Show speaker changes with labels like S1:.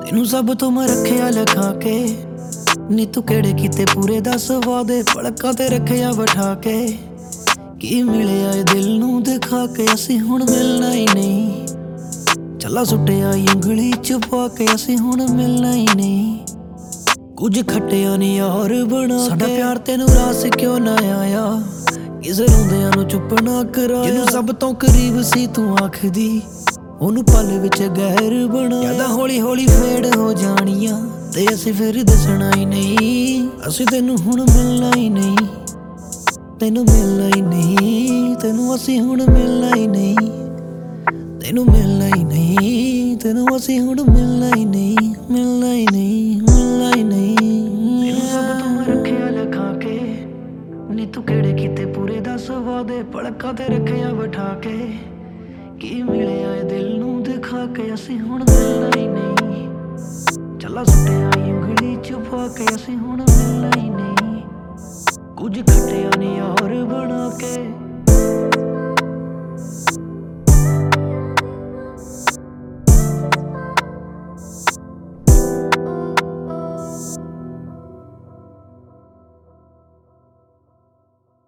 S1: ਤੈਨੂੰ ਸਭ ਤੋਂ ਮੈਂ ਰੱਖਿਆ ਲਿਖਾ ਕੇ, ਨੀ ਤੂੰ ਕਿਹੜੇ ਕੀਤੇ ਪੂਰੇ 10 ਵਾਦੇ ਪਲਕਾਂ ਤੇ ਰੱਖਿਆ ਬਿਠਾ ਕੇ। ਕੀ ਮਿਲਿਆ ਏ ਦਿਲ ਨੂੰ ਦਿਖਾ ਕੇ, ਅਸੀਂ ਹੁਣ ਮਿਲਣਾ ਹੀ ਨਹੀਂ। ਚੱਲਾ ਸੁੱਟਿਆ ਉਂਗਲੀ ਚ ਪਾ ਕੇ, ਅਸੀਂ ਹੁਣ ਮਿਲਣਾ ਹੀ ਨਹੀਂ। ਕੁਝ ਖੱਟਿਆ ਨੀ ਯਾਰ ਬਣਾ ਕੇ, ਸਾਡਾ ਪਿਆਰ ਤੈਨੂੰ ਰਾਸ ਕਿਉਂ ਨਾ ਆਇਆ। ਕਿਸੇ ਰੋਂਦਿਆਂ ਨੂੰ ਚੁੱਪ ਨਾ ਕਰਾਇਆ, ਜਿਹਨੂੰ ਸਭ ਤੋਂ ਕਰੀਬ ਸੀ ਤੂੰ ਆਖਦੀ, ਉਹਨੂੰ ਪਲ ਵਿੱਚ ਗਹਿਰ ਬਣਾ। ਯਾਦਾਂ ਹੌਲੀ ਹੌਲੀ ਫੇਡ ਹੋ ਜਾਣੀਆਂ ਤੇ ਅਸੀਂ ਫਿਰ ਦੱਸਣਾ ਹੀ ਨਹੀਂ। ਅਸੀਂ ਤੈਨੂੰ ਹੁਣ ਮਿਲਣਾ ਹੀ ਨਹੀਂ, ਤੈਨੂੰ ਮਿਲਣਾ ਹੀ ਨਹੀਂ, ਤੈਨੂੰ ਅਸੀਂ ਹੁਣ ਮਿਲਣਾ ਹੀ ਨਹੀਂ। ਤੈਨੂੰ ਮਿਲਣਾ ਹੀ ਨਹੀਂ, ਤੈਨੂੰ ਅਸੀਂ ਹੁਣ ਮਿਲਣਾ ਹੀ ਨਹੀਂ, ਮਿਲਣਾ ਹੀ ਨਹੀਂ, ਮਿਲਣਾ ਹੀ ਨਹੀਂ। ਤੈਨੂੰ ਸਭ ਤੋਂ ਮੈਂ ਰੱਖਿਆ ਲਿਖਾ ਕੇ, ਨੀ ਤੂੰ ਕਿਹੜੇ ਕੀਤੇ ਪੂਰੇ 10 ਵਾਦੇ ਪਲਕਾਂ ਤੇ ਰੱਖਿਆ ਬਿਠਾ ਕੇ। ਕੀ ਮਿਲਿਆ ਏ ਦਿਲ ਨੂੰ ਦਿਖਾ ਕੇ, ਅਸੀਂ ਹੁਣ ਮਿਲਣਾ ਹੀ ਨਹੀਂ। ਚੱਲਾ ਸੁੱਟਿਆ ਉਂਗਲੀ ਚ ਪਾ ਕੇ, ਅਸੀਂ ਹੁਣ ਮਿਲਣਾ ਹੀ ਨਹੀਂ। ਕੁਝ ਖੱਟਿਆ ਨੀ ਯਾਰ ਬਣਾ ਕੇ।